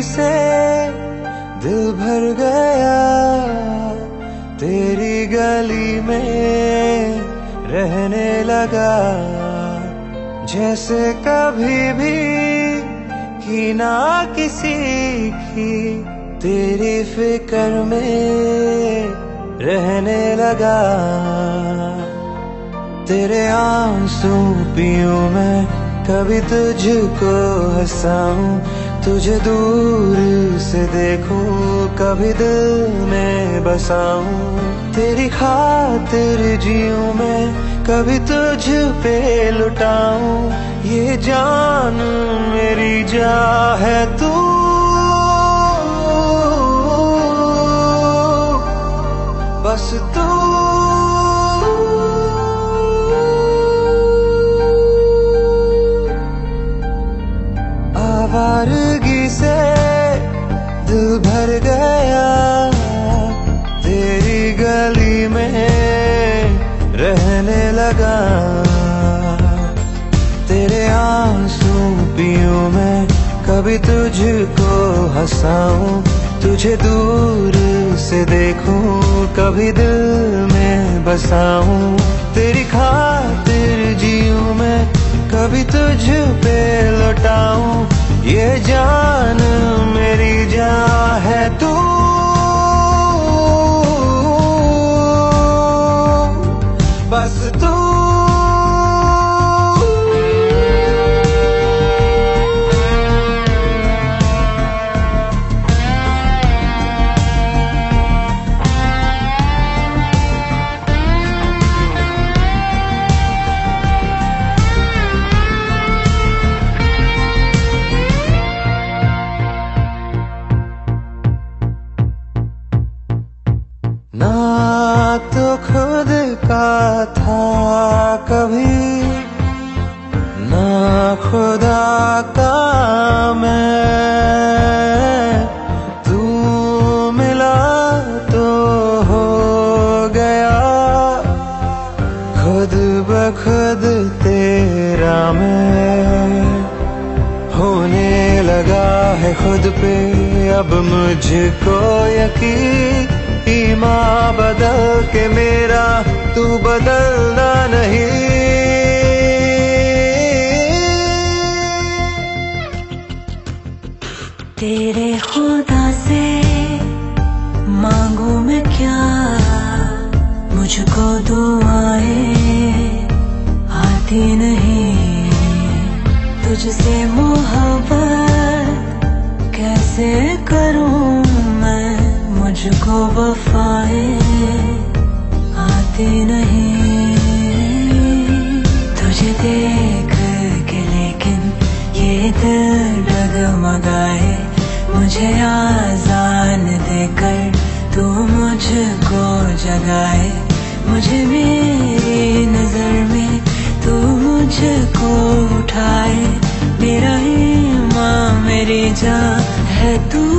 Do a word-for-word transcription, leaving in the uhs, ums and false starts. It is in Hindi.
से दिल भर गया, तेरी गली में रहने लगा। जैसे कभी भी की ना किसी की, तेरी फिक्र में रहने लगा। तेरे आंसू पीऊं मैं, कभी तुझको हंसाऊं, तुझे दूर से देखूं, कभी दिल में बसाऊं। तेरी खातिर जीऊं मैं, कभी तुझ पे लुटाऊं। ये जान मेरी जा है तू, बस तू। आवारगी से दिल भर गया, तेरी गली में रहने लगा। तेरे आंसू पीऊं मैं, कभी तुझको हंसाऊं, तुझे दूर से देखूं, कभी दिल में बसाऊं। तेरी खातिर जीऊं मैं, कभी तुझ पे लौटाऊं। ये जान मेरी जान है तू, बस तू। ना तो खुद का था कभी, ना खुदा का मैं। तू मिला तो हो गया, खुद बखुद तेरा मैं। होने लगा है खुद पे अब मुझको यकीन, ईमान बदल के मेरा तू बदलना नहीं। तेरे खुदा से मांगू मैं क्या, मुझको दुआएं आती नहीं। तुझसे मोहब्बत कैसे करूं मैं, मुझको वफाएं आती नहीं। तुझे देख के लेकिन ये दिल डगमगाए, मुझे आजान देकर तू मुझको जगाए। मुझे मेरी नजर में तू मुझको उठाए, मेरा ईमान मेरी जान है तू।